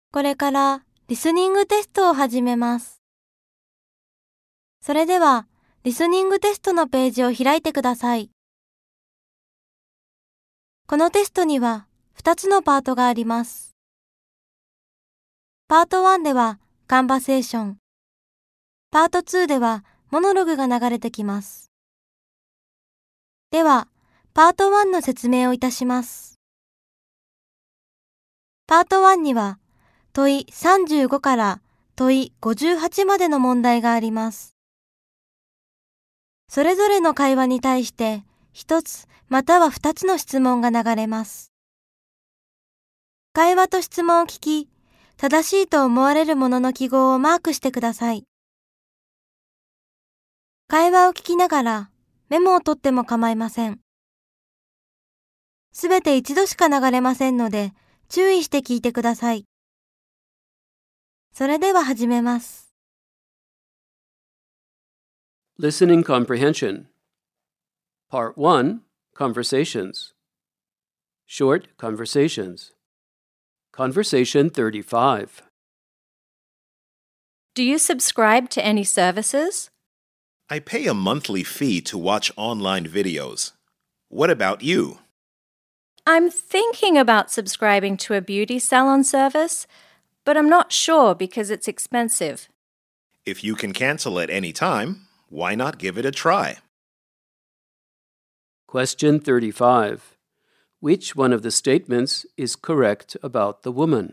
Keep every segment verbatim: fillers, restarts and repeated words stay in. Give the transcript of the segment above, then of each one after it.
これからリスニングテストを始めます。それでは、リスニングテストのページを開いてください。このテストにはふたつのパートがあります。パートワンではカンバセーション。パートツーではモノログが流れてきます。では、パートワンの説明をいたします。パートワンには問いさんじゅうごから問いごじゅうはちまでの問題があります。それぞれの会話に対してひとつまたはふたつの質問が流れます。会話と質問を聞き、正しいと思われるものの記号をマークしてください。会話を聞きながらメモを取っても構いません。すべて一度しか流れませんので、注意して聞いてください。それでは始めます。 Listening Comprehension Part one Conversations Short Conversations Conversation thirty-five Do you subscribe to any services? I pay a monthly fee to watch online videos. What about you? I'm thinking about subscribing to a beauty salon service, but I'm not sure because it's expensive. If you can cancel at any time, why not give it a try? Question thirty-five Which one of the statements is correct about the woman?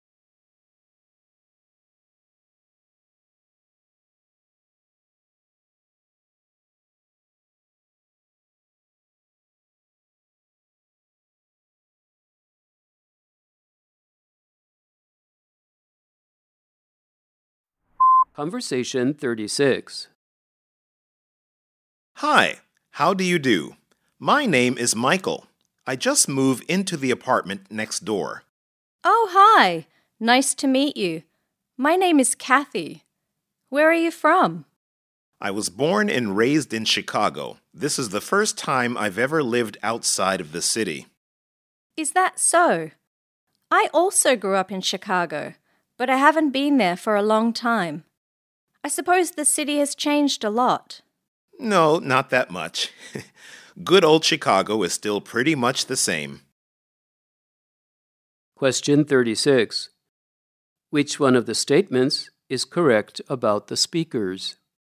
Conversation thirty-six Hi, how do you do? My name is Michael. I just moved into the apartment next door. Oh, hi. Nice to meet you. My name is Kathy. Where are you from? I was born and raised in Chicago. This is the first time I've ever lived outside of the city. Is that so? I also grew up in Chicago, but I haven't been there for a long time. I suppose the city has changed a lot. No, not that much. Good old Chicago is still pretty much the same. Question thirty-six Which one of the statements is correct about the speakers?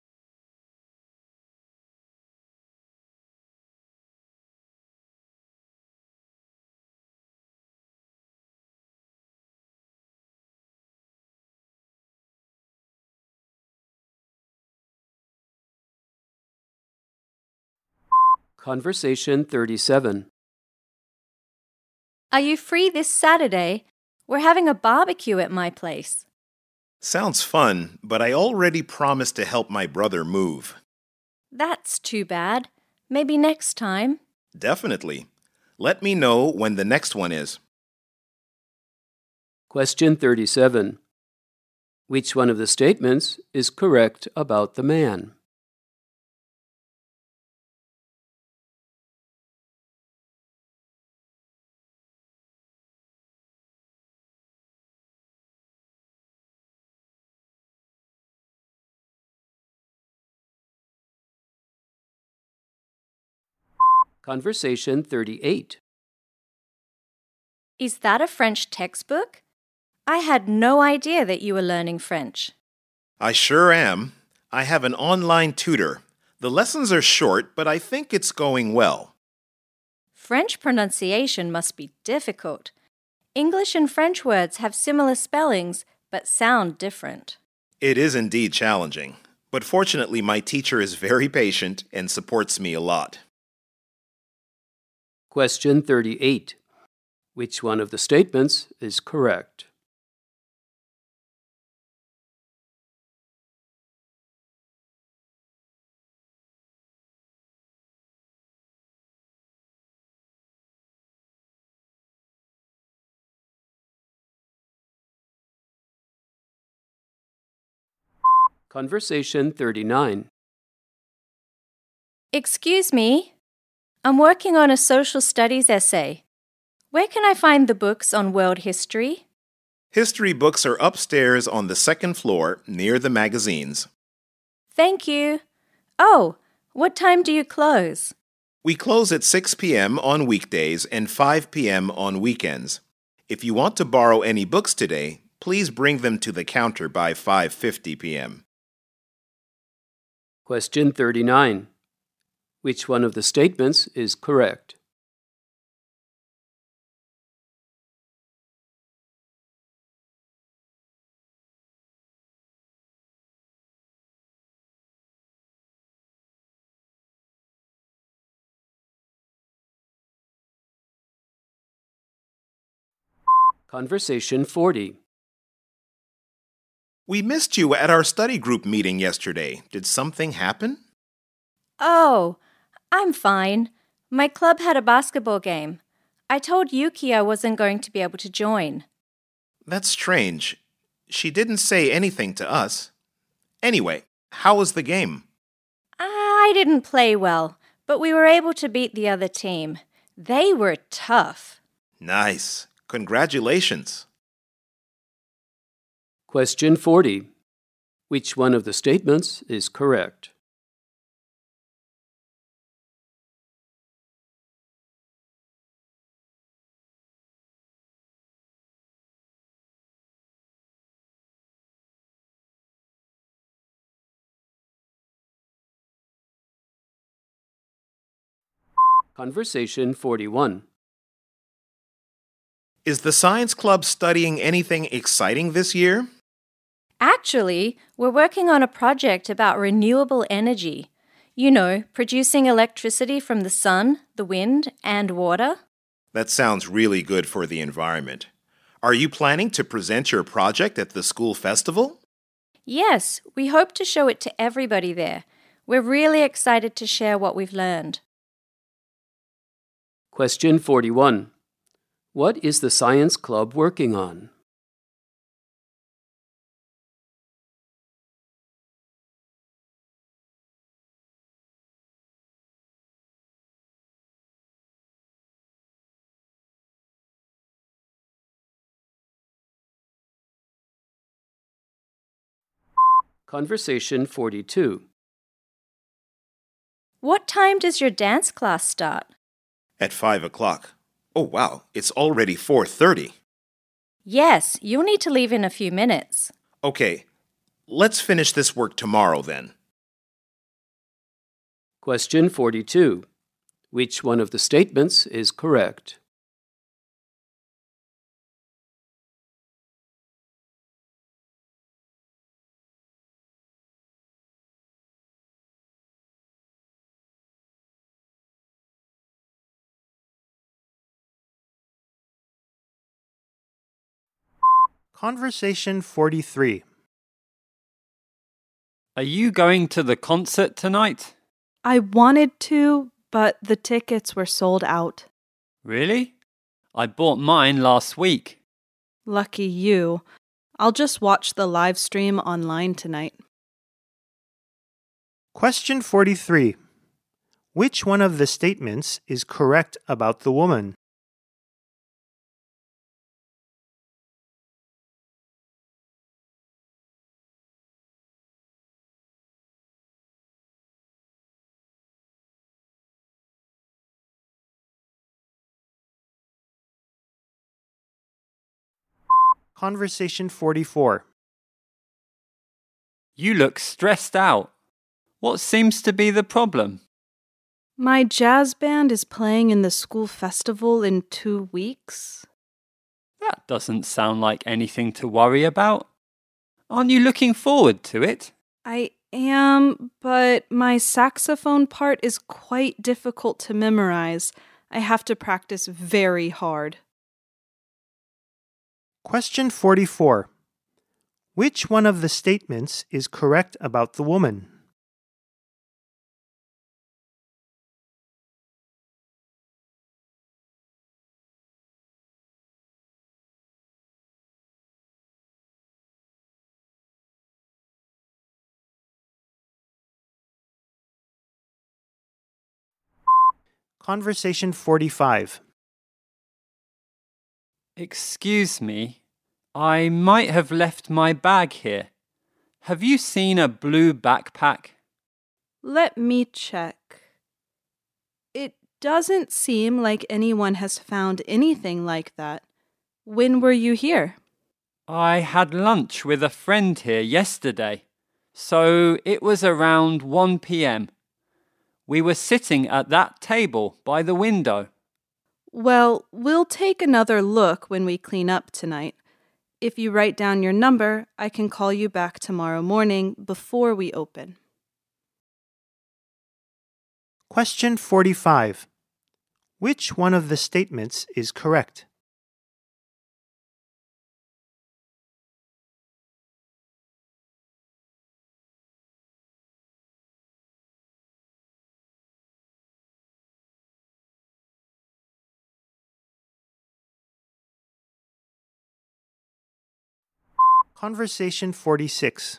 Conversation thirty-seven Are you free this Saturday? We're having a barbecue at my place. Sounds fun, but I already promised to help my brother move. That's too bad. Maybe next time. Definitely. Let me know when the next one is. Question thirty-seven Which one of the statements is correct about the man? Conversation thirty-eight Is that a French textbook? I had no idea that you were learning French. I sure am. I have an online tutor. The lessons are short, but I think it's going well. French pronunciation must be difficult. English and French words have similar spellings, but sound different. It is indeed challenging, but fortunately my teacher is very patient and supports me a lot. Question thirty-eight Which one of the statements is correct? Conversation thirty-nine Excuse me. I'm working on a social studies essay. Where can I find the books on world history? History books are upstairs on the second floor near the magazines. Thank you. Oh, what time do you close? We close at six p.m. on weekdays and five p.m. on weekends. If you want to borrow any books today, please bring them to the counter by five fifty p.m. Question thirty-nine. Which one of the statements is correct? Conversation forty. We missed you at our study group meeting yesterday. Did something happen? Oh, I'm fine. My club had a basketball game. I told Yuki I wasn't going to be able to join. That's strange. She didn't say anything to us. Anyway, how was the game? I didn't play well, but we were able to beat the other team. They were tough. Nice. Congratulations. Question forty. Which one of the statements is correct? Conversation forty-one. Is the science club studying anything exciting this year? Actually, we're working on a project about renewable energy. You know, producing electricity from the sun, the wind, and water. That sounds really good for the environment. Are you planning to present your project at the school festival? Yes, we hope to show it to everybody there. We're really excited to share what we've learned. Question forty-one. What is the science club working on? Conversation forty-two. What time does your dance class start? At five o'clock. Oh, wow, it's already four thirty. Yes, you'll need to leave in a few minutes. Okay, let's finish this work tomorrow then. Question forty-two. Which one of the statements is correct? Conversation forty-three. Are you going to the concert tonight? I wanted to, but the tickets were sold out. Really? I bought mine last week. Lucky you. I'll just watch the live stream online tonight. Question forty-three. Which one of the statements is correct about the woman? Conversation forty-four. You look stressed out. What seems to be the problem? My jazz band is playing in the school festival in two weeks. That doesn't sound like anything to worry about. Aren't you looking forward to it? I am, but my saxophone part is quite difficult to memorize. I have to practice very hard. Question forty-four. Which one of the statements is correct about the woman? Conversation forty-five. Excuse me, I might have left my bag here. Have you seen a blue backpack? Let me check. It doesn't seem like anyone has found anything like that. When were you here? I had lunch with a friend here yesterday, so it was around one p.m. We were sitting at that table by the window. Well, we'll take another look when we clean up tonight. If you write down your number, I can call you back tomorrow morning before we open. Question forty-five. Which one of the statements is correct? Conversation forty-six.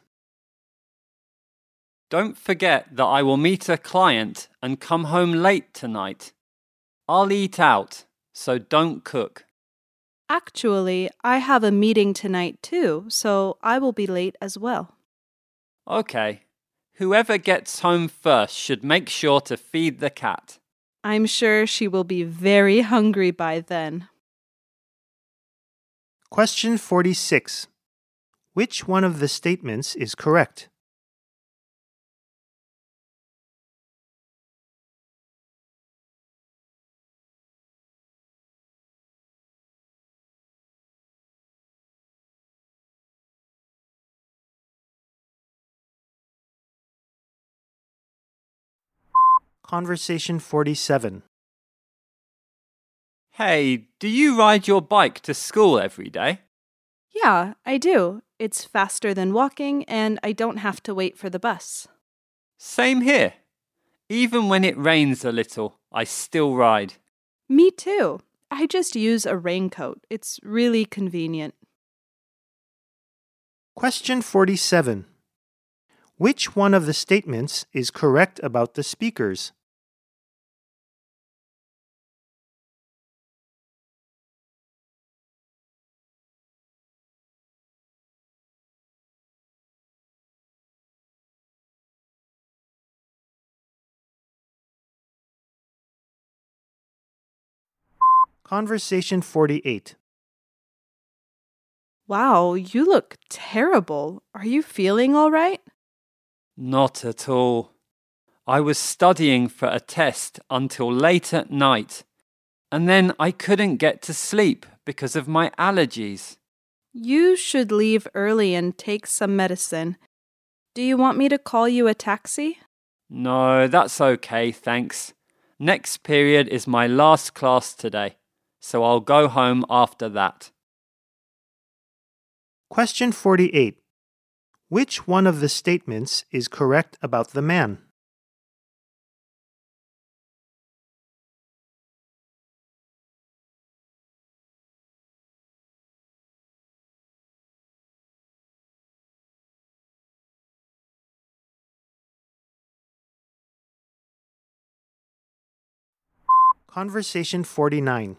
Don't forget that I will meet a client and come home late tonight. I'll eat out, so don't cook. Actually, I have a meeting tonight too, so I will be late as well. Okay. Whoever gets home first should make sure to feed the cat. I'm sure she will be very hungry by then. Question forty-six. Which one of the statements is correct? Conversation forty-seven. Hey, do you ride your bike to school every day? Yeah, I do. It's faster than walking, and I don't have to wait for the bus. Same here. Even when it rains a little, I still ride. Me too. I just use a raincoat. It's really convenient. Question forty-seven. Which one of the statements is correct about the speakers? Conversation forty-eight. Wow, you look terrible. Are you feeling all right? Not at all. I was studying for a test until late at night, and then I couldn't get to sleep because of my allergies. You should leave early and take some medicine. Do you want me to call you a taxi? No, that's okay, thanks. Next period is my last class today, so I'll go home after that. Question forty-eight. Which one of the statements is correct about the man? Conversation forty-nine.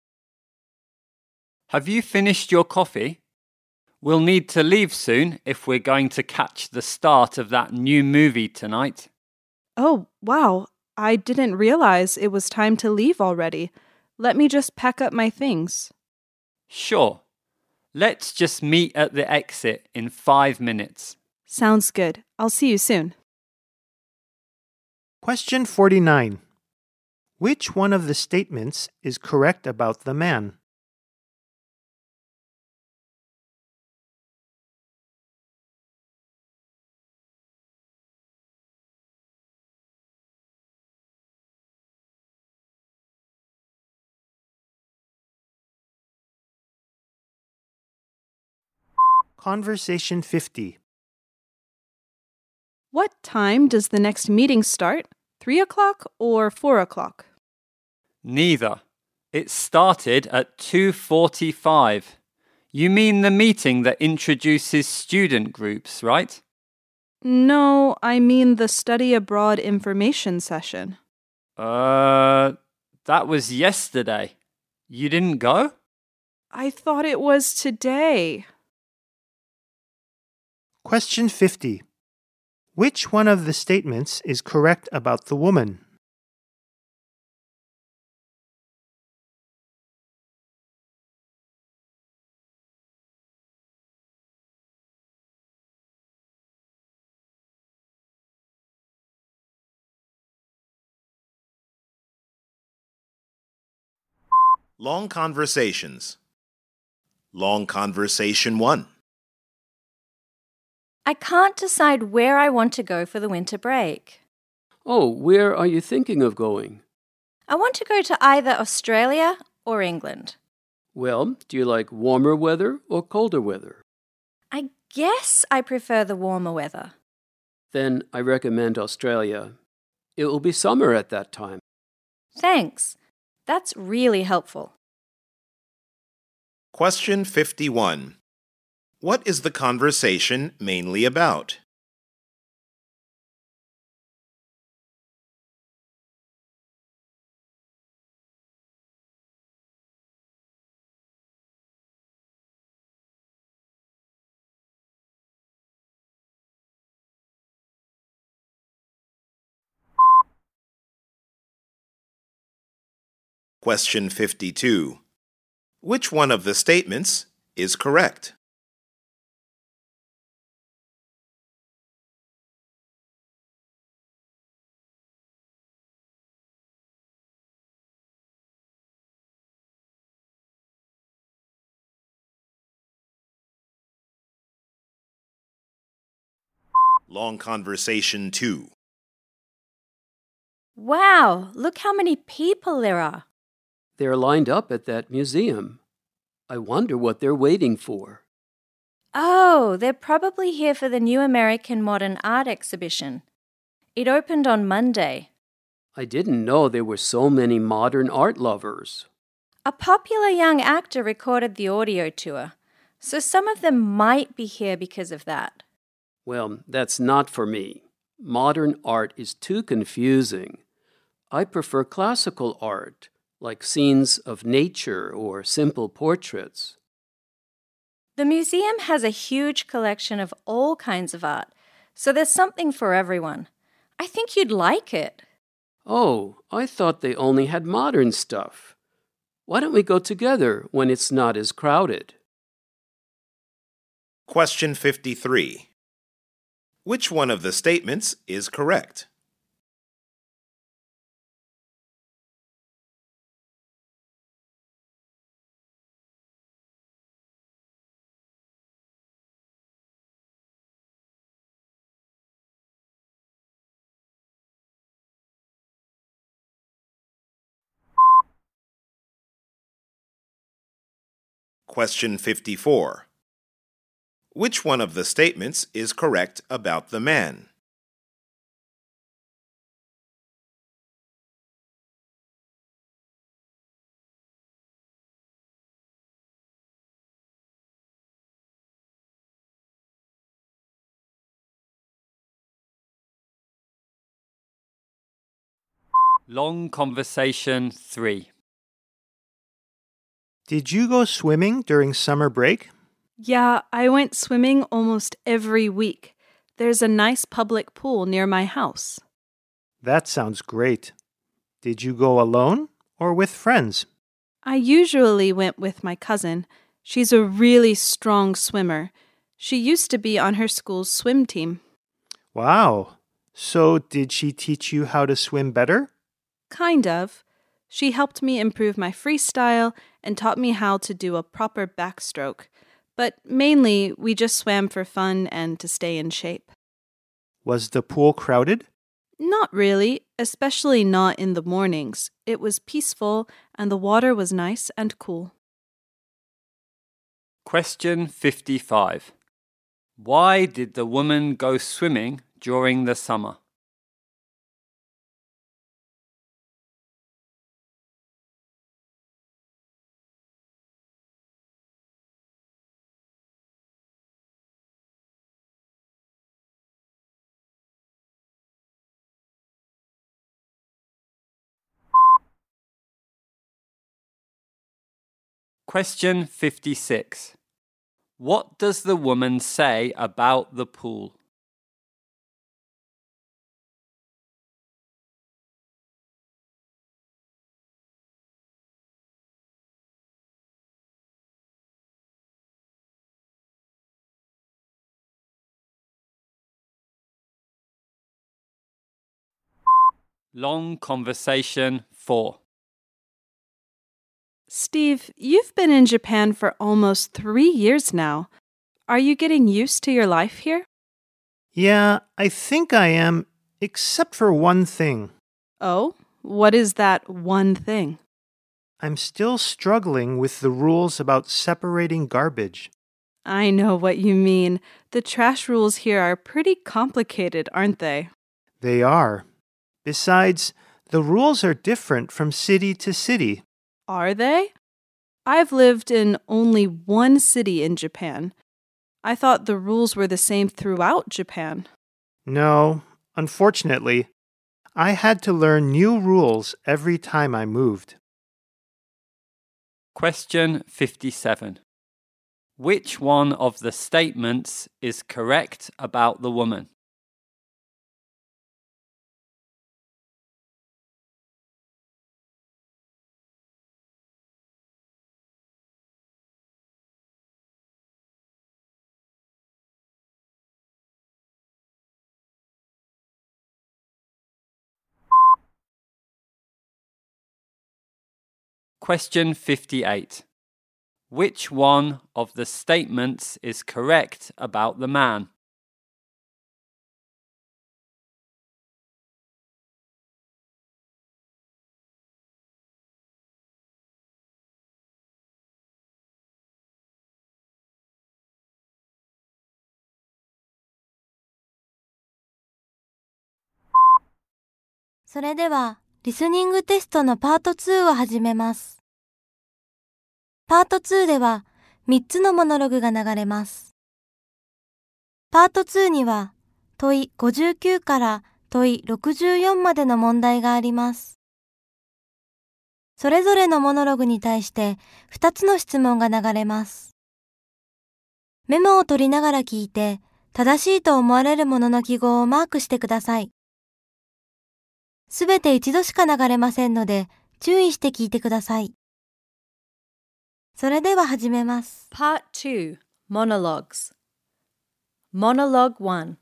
Have you finished your coffee? We'll need to leave soon if we're going to catch the start of that new movie tonight. Oh, wow. I didn't realize it was time to leave already. Let me just pack up my things. Sure. Let's just meet at the exit in five minutes. Sounds good. I'll see you soon. Question forty-nine. Which one of the statements is correct about the man? Conversation fifty. What time does the next meeting start? Three o'clock or four o'clock? Neither. It started at two forty-five. You mean the meeting that introduces student groups, right? No, I mean the study abroad information session. Uh, that was yesterday. You didn't go? I thought it was today. Question fifty. Which one of the statements is correct about the woman? Long conversations. Long conversation one. I can't decide where I want to go for the winter break. Oh, where are you thinking of going? I want to go to either Australia or England. Well, do you like warmer weather or colder weather? I guess I prefer the warmer weather. Then I recommend Australia. It will be summer at that time. Thanks. That's really helpful. Question fifty-one. What is the conversation mainly about? Question fifty-two. Which one of the statements is correct? Long conversation two. Wow, look how many people there are. They're lined up at that museum. I wonder what they're waiting for. Oh, they're probably here for the new American Modern Art exhibition. It opened on Monday. I didn't know there were so many modern art lovers. A popular young actor recorded the audio tour, so some of them might be here because of that. Well, that's not for me. Modern art is too confusing. I prefer classical art, like scenes of nature or simple portraits. The museum has a huge collection of all kinds of art, so there's something for everyone. I think you'd like it. Oh, I thought they only had modern stuff. Why don't we go together when it's not as crowded? Question fifty-three. Which one of the statements is correct? Question fifty-four. Which one of the statements is correct about the man? Long conversation three. Did you go swimming during summer break? Yeah, I went swimming almost every week. There's a nice public pool near my house. That sounds great. Did you go alone or with friends? I usually went with my cousin. She's a really strong swimmer. She used to be on her school's swim team. Wow. So did she teach you how to swim better? Kind of. She helped me improve my freestyle and taught me how to do a proper backstroke. But mainly, we just swam for fun and to stay in shape. Was the pool crowded? Not really, especially not in the mornings. It was peaceful and the water was nice and cool. Question fifty-five. Why did the woman go swimming during the summer? Question fifty-six. What does the woman say about the pool? Long conversation four. Steve, you've been in Japan for almost three years now. Are you getting used to your life here? Yeah, I think I am, except for one thing. Oh, what is that one thing? I'm still struggling with the rules about separating garbage. I know what you mean. The trash rules here are pretty complicated, aren't they? They are. Besides, the rules are different from city to city. Are they? I've lived in only one city in Japan. I thought the rules were the same throughout Japan. No, unfortunately, I had to learn new rules every time I moved. Question fifty-seven. Which one of the statements is correct about the woman? Question fifty-eight. Which one of the statements is correct about the man? それでは、リスニングテストのパートツーを始めます。パートツーでは、みっつのモノログが流れます。パートツーには、問いごじゅうきゅうから問いろくじゅうよんまでの問題があります。それぞれのモノログに対してふたつの質問が流れます。メモを取りながら聞いて、正しいと思われるものの記号をマークしてください。すべて一度しか流れませんので、注意して聞いてください。それでは始めます。 Part two. Monologues. Monologue one.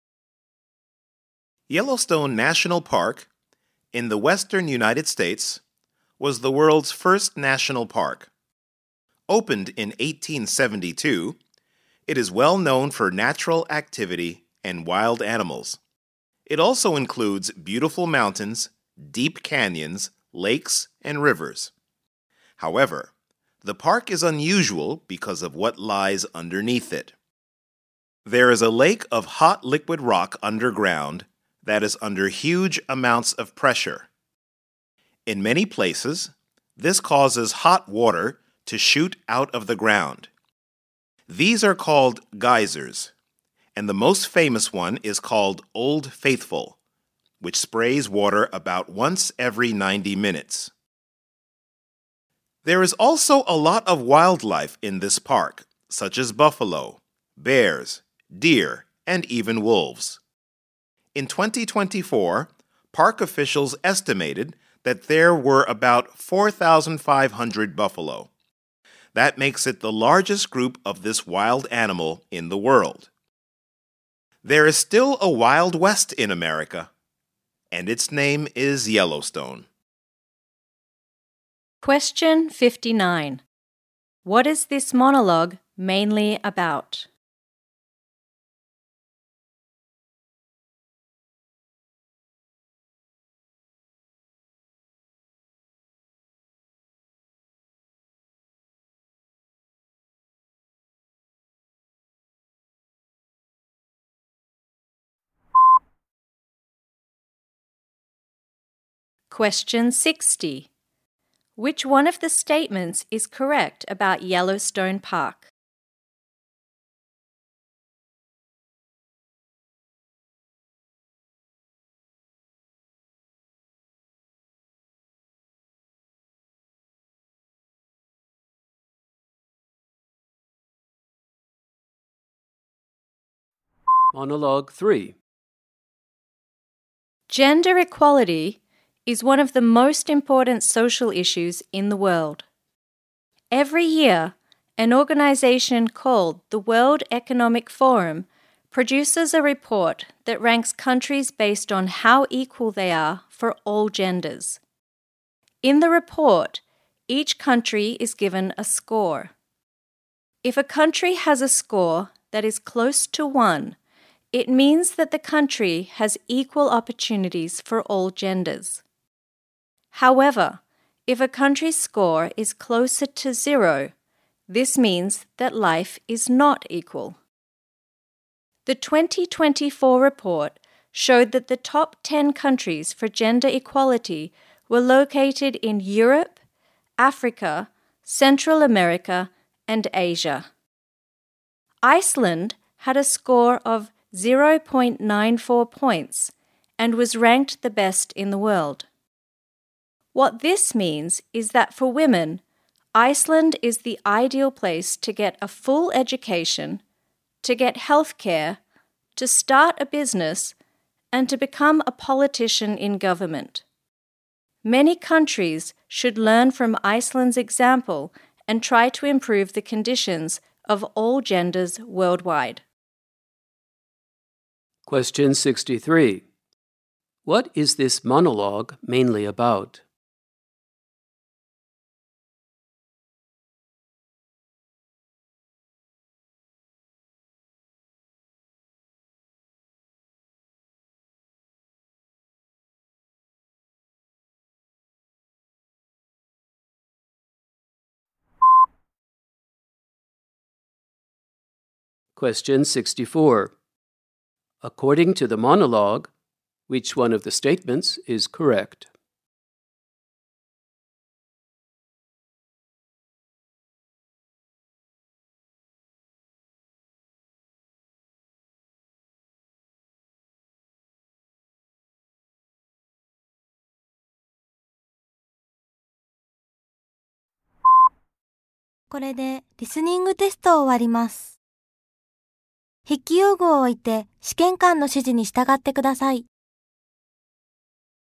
Yellowstone National Park, in the western United States, was the world's first national park. Opened in eighteen seventy-two, it is well known for natural activity and wild animals. It also includes beautiful mountains, deep canyons, lakes, and rivers. However, the park is unusual because of what lies underneath it. There is a lake of hot liquid rock underground that is under huge amounts of pressure. In many places, this causes hot water to shoot out of the ground. These are called geysers, and the most famous one is called Old Faithful, which sprays water about once every ninety minutes. There is also a lot of wildlife in this park, such as buffalo, bears, deer, and even wolves. In twenty twenty-four, park officials estimated that there were about four thousand five hundred buffalo. That makes it the largest group of this wild animal in the world. There is still a Wild West in America, and its name is Yellowstone. Question fifty-nine. What is this monologue mainly about? Question sixty. Which one of the statements is correct about Yellowstone Park? Monologue three. Gender equality is one of the most important social issues in the world. Every year, an organization called the World Economic Forum produces a report that ranks countries based on how equal they are for all genders. In the report, each country is given a score. If a country has a score that is close to one, it means that the country has equal opportunities for all genders. However, if a country's score is closer to zero, this means that life is not equal. The twenty twenty-four report showed that the top ten countries for gender equality were located in Europe, Africa, Central America, and Asia. Iceland had a score of zero point nine four points and was ranked the best in the world. What this means is that for women, Iceland is the ideal place to get a full education, to get health care, to start a business, and to become a politician in government. Many countries should learn from Iceland's example and try to improve the conditions of all genders worldwide. Question sixty-three. What is this monologue mainly about? Question sixty-four. According to the monologue, which one of the statements is correct? これでリスニングテストを終わります。筆記用具を置いて試験官の指示に従ってください。